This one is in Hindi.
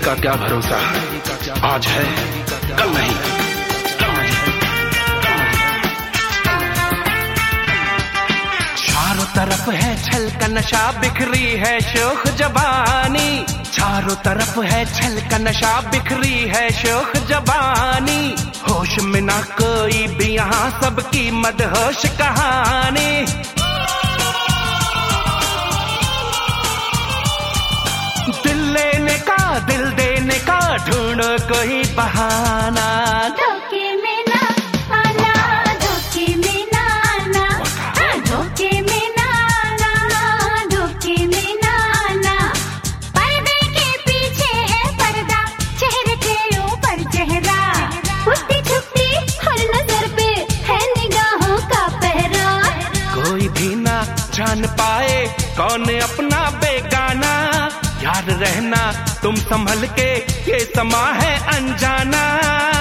का क्या भरोसा, आज है कल नहीं। चारों तरफ है छल का नशा, बिखरी है शोख जवानी। चारों तरफ है छल का नशा, बिखरी है शोख जवानी। होश में ना कोई भी यहाँ, सबकी मदहोश कहानी। दिल लेने का, दिल देने का, ढूंढो कोई बहाना। धोखे में ना आना, धोखे में ना आना, धोखे में ना आना, धोखे में ना आना। पर्दे के पीछे है पर्दा, चेहरे के ऊपर चेहरा। उठती छुपती हर नजर पे है निगाहों का पहरा। कोई भी ना जान पाए कौन अपना बेगाना। याद रहना तुम संभल के, ये समा है अनजाना।